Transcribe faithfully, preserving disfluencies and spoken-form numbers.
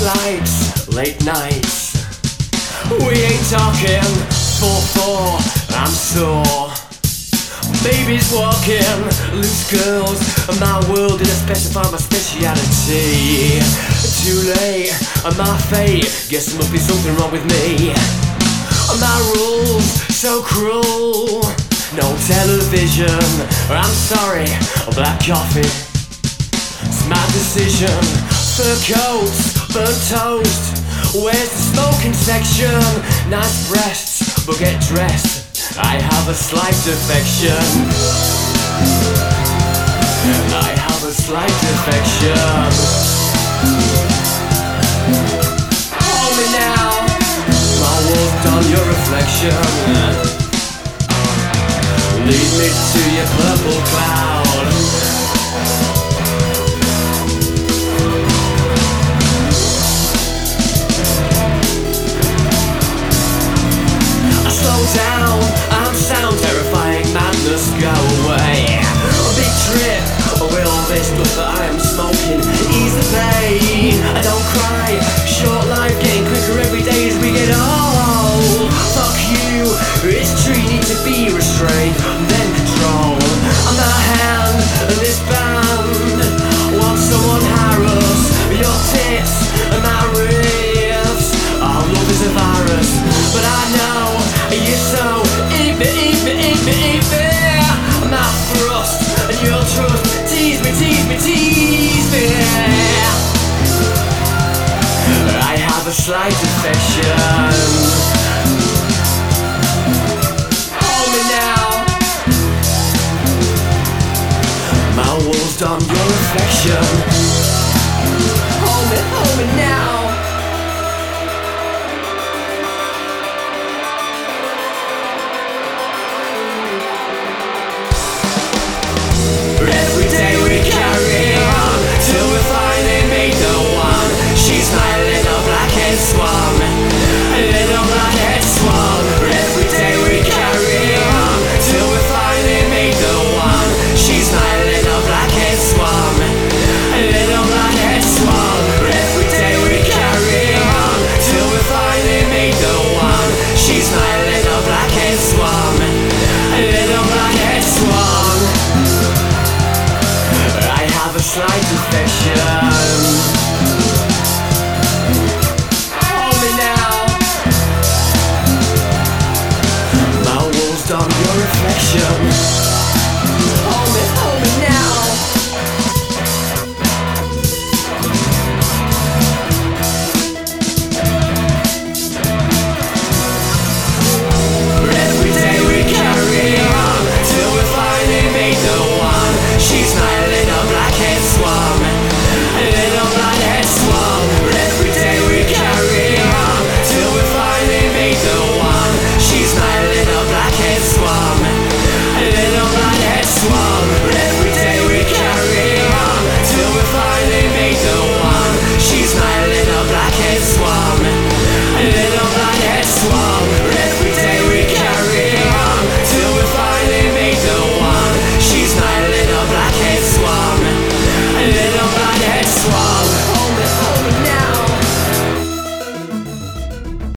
lights, late nights. We ain't talking four four, I'm sore. Babies walking, loose girls. My world didn't specify my speciality. Too late, my fate. Guess there must be something wrong with me. My rules, so cruel. No television, I'm sorry, black coffee. It's my decision. Fur coats, burnt toast. Where's the smoking section? Nice breasts, but get dressed. I have a slight affection. I have a slight affection. Hold me now. My wolf on your reflection. Lead me to your purple cloud. I slow down, I'm sound terrifying, madness go away. A big trip with all this stuff that I am smoking. Ease the pain, I don't cry. Short life getting quicker every day as we get old. Fuck you, it's true you need to be restrained, then control. I'm the hand of this band. Want someone harass your tits and my ribs. Our love is a virus, but I know you're so eat me, eat me, eat me, eat me. My thrust and your trust. Tease me, tease me, tease me. I have a slight affection. Hold me now. My walls on your reflection.